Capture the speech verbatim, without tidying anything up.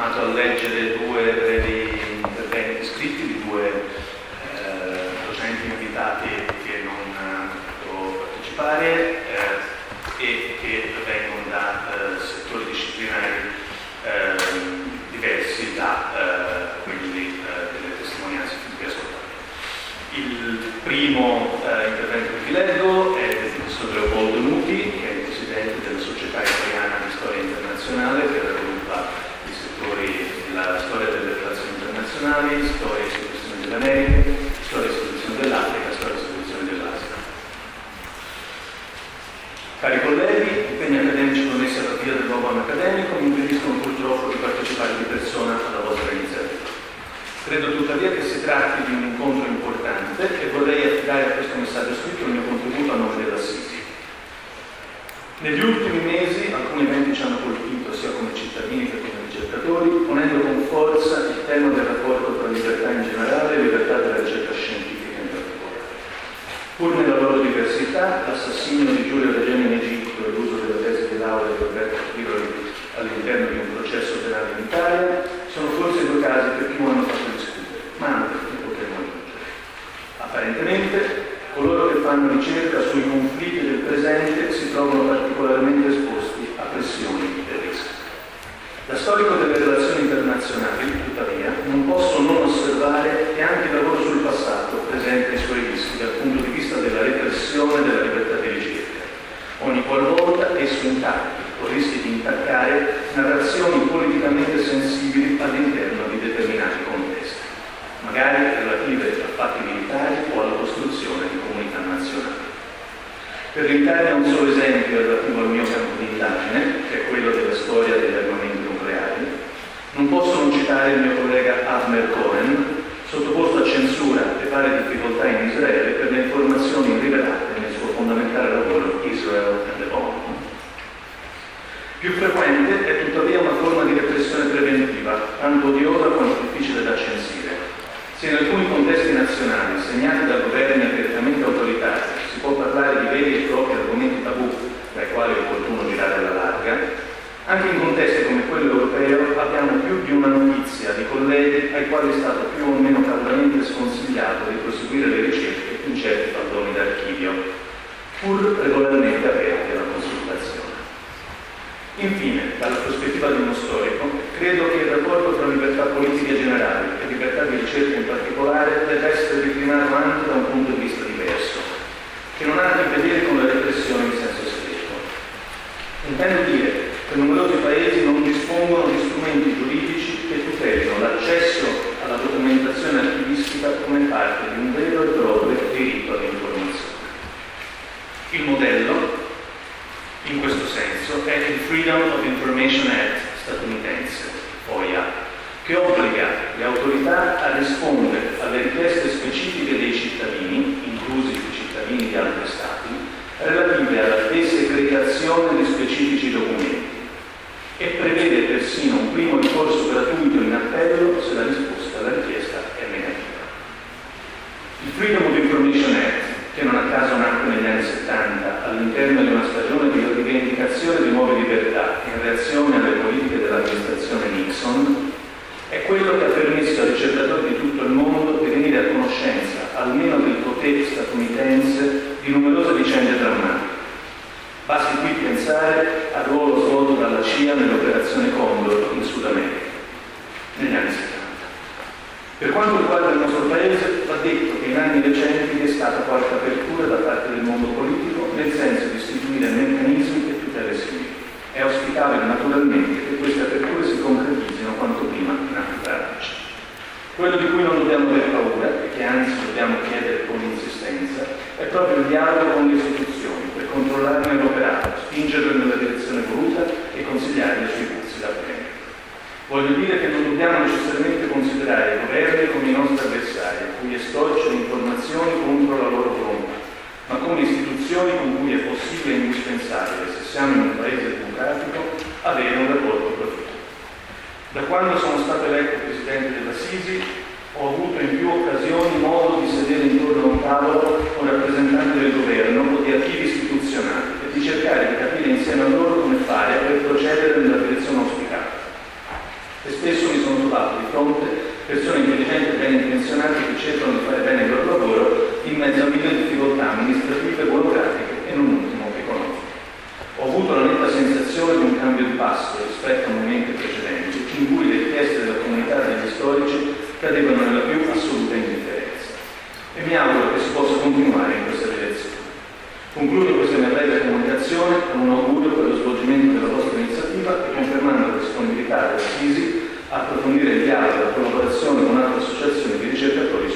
chiamato a leggere due brevi interventi scritti di due eh, docenti invitati che non hanno potuto partecipare eh, e che vengono da eh, settori disciplinari eh, diversi da eh, quelli eh, delle testimonianze che ascoltate. Il primo eh, intervento che vi leggo è del professor Leopoldo Nuti, che è il presidente della Società Italiana di Storia Internazionale, che raggruppa i settori della storia delle relazioni internazionali, storia e situazione dell'America, storia e situazione dell'Africa, storia e situazione dell'Asia. Cari colleghi, impegni accademici connessi alla via del nuovo anno accademico mi impediscono purtroppo di partecipare di persona alla vostra iniziativa. Credo tuttavia che si tratti di un incontro importante e vorrei affidare a questo messaggio scritto il mio contributo a nome dell'Assisi. Negli ultimi mesi alcuni eventi ci hanno colpito sia come cittadini che come ricercatori, ponendo con forza il tema del rapporto tra libertà in generale e libertà della ricerca scientifica in particolare. Pur nella loro diversità, l'assassinio di Giulio Regeni in Egitto e l'uso della tesi di laurea di Roberto Spiroli all'interno di un processo penale in Italia sono forse due casi che più hanno fatto discutere, ma anche ne potremmo aggiungere. Apparentemente, coloro che fanno ricerca sui conflitti del presente si trovano particolarmente esposti a pressioni e rischi. Da storico delle relazioni internazionali, tuttavia, non posso non osservare che anche il lavoro sul passato presenta i suoi rischi dal punto di vista della repressione della libertà di ricerca, ogni qualvolta esso intacchi o rischi di intaccare narrazioni politicamente sensibili all'interno di determinati contesti, magari relative a fatti militari o alla costruzione di comunità nazionali. Per l'Italia un solo esempio relativo al mio campo di indagine, che è quello della storia degli armamenti nucleari. Non posso non citare il mio collega Avner Cohen, sottoposto a censura e varie difficoltà in Israele per le informazioni rivelate nel suo fondamentale lavoro Israel and the Bomb. Più frequente è tuttavia una forma di repressione preventiva, tanto odiosa quanto difficile da censire. Se in alcuni contesti nazionali, segnati da governi apertamente autoritari, si può parlare di veri e propri argomenti tabù, dai quali è opportuno girare alla larga, anche in contesti come quello europeo abbiamo più di una notizia di colleghi ai quali è stato più o meno caldamente sconsigliato di proseguire le ricerche in certi faldoni d'archivio, pur regolarmente aperti alla consultazione. Infine, dalla prospettiva di uno storico, credo che il rapporto tra libertà politica generale e libertà di ricerca in particolare deve essere declinato anche da un punto di vista diverso, che non ha a che vedere con la repressione in senso stretto. Intendo dire che numerosi paesi non dispongono di strumenti giuridici che tutelino l'accesso alla documentazione archivistica come parte di un vero e proprio diritto all'informazione. Il modello, in questo senso, è il Freedom of Information Act statunitense, F O I A, che obbliga le autorità a rispondere alle richieste specifiche dei cittadini, inclusi i cittadini di altri stati, relative alla desecretazione di specifici documenti, e prevede persino un primo ricorso gratuito in appello se la risposta alla richiesta è negativa. Il Freedom of Information Act, che non a caso nacque negli anni settanta all'interno di una stagione di rivendicazione di nuove libertà in reazione alle politiche dell'amministrazione Nixon, è quello che ha permesso ai ricercatori di tutto il mondo di venire a conoscenza almeno del potere statunitense di numerose vicende drammatiche. Basti qui pensare al ruolo svolto dalla C I A nell'operazione Condor in Sud America negli anni settanta. Per quanto riguarda il nostro Paese, va detto che in anni recenti vi è stata qualche apertura da parte del mondo politico nel senso di istituire meccanismi e tutele simili. È auspicabile naturalmente che queste aperture si concretizzino quanto prima in atti pratici. Quello di cui non dobbiamo avere paura e che anzi dobbiamo chiedere con insistenza è proprio il dialogo con le istituzioni per controllarne l'operato, spingerlo nella direzione voluta e consigliargli sui passi da prendere. Voglio dire che non dobbiamo necessariamente considerare i governi come i nostri avversari, a cui estorcere informazioni contro la loro volontà, ma come istituzioni con cui è possibile e indispensabile, se siamo in un paese democratico, avere un rapporto proficuo. Da quando sono stato eletto presidente della Sisi, ho avuto in più occasioni modo di sedere intorno a un tavolo con rappresentanti del governo o di attivi istituzionali e di cercare di capire insieme a loro come fare per procedere nella direzione auspicata. E spesso professionali che cercano di fare bene il loro lavoro in mezzo a mille difficoltà amministrative, burocratiche e non ultimo economiche. Ho avuto la netta sensazione di un cambio di passo rispetto a momenti precedenti in cui le richieste della comunità degli storici cadevano nella più assoluta indifferenza. E mi auguro che si possa continuare in questa direzione. Concludo questa mia breve comunicazione con un augurio per lo svolgimento della vostra iniziativa e confermando la disponibilità della Sisi a approfondire il dialogo e la collaborazione con altre associazioni di ricercatori